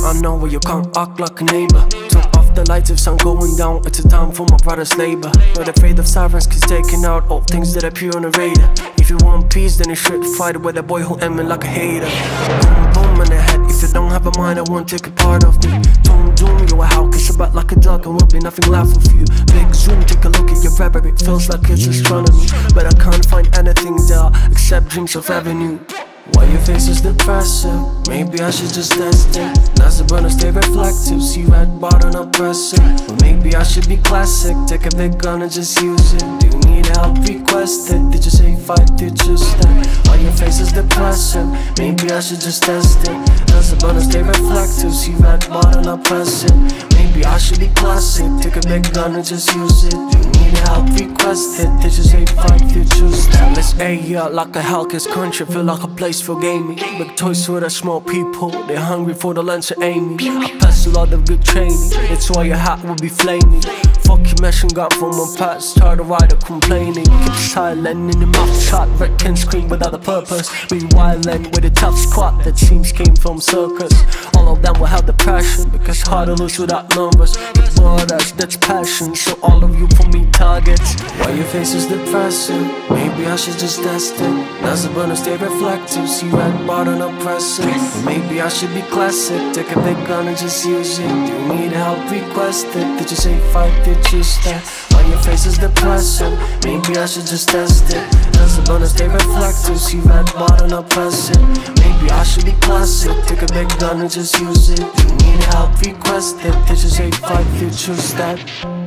I know where you can't act like a neighbor. Turn off the lights if sun going down, it's a time for my brother's labor. Not afraid of sirens, cause taking out all things that appear on the radar. If you want peace, then you should fight with a boy who aim me like a hater. Boom boom in the head, if you don't have a mind, I won't take a part of me. Doom doom, you a how, kiss about like a dog, and will be nothing left of you. Big zoom, take a look at your rap, it feels like it's astronomy. But I can't find anything there, except dreams of avenue. Why your face is depressive? Maybe I should just test it. That's a bonus, stay reflective. See red button, I press it. Or maybe I should be classic. Take a big gun and just use it. Do you need help? Request it. Did you say fight? Did you step? Why your face is depressive? Maybe I should just test it. That's a bonus, stay reflective. See red button, I press it. Maybe I should be classic. Take a big gun and just use it. Do you need help? Request it. Did you say fight? Did you step? Let's A like a Hellcats country. Feel like a place for gaming. Big toys for the small people, they're hungry for the lunch of Amy. I pass a lot of good training, it's why your hat will be flaming. Fuck your machine gun from my past, tired of rider complaining. Keep silent in the mouth shot, red can scream without a purpose. Be violent with a tough squad that seems came from circus. All of them will have the passion, because hard to lose without numbers. The brothers, that's passion, so all of you for me targets. Why your face is depressing? Maybe I should just test it. That's a bonus, stay reflective. See red button, I press it. Or maybe I should be classic. Take a big gun and just use it. Do you need help? Request it. Did you say fight? Did you step? Why your face is depressing? Maybe I should just test it. That's a bonus, stay reflective. See red button, I press it. Maybe I should be classic. Take a big gun and just use it. Do you need help? Request it. Did you say fight? Did you step?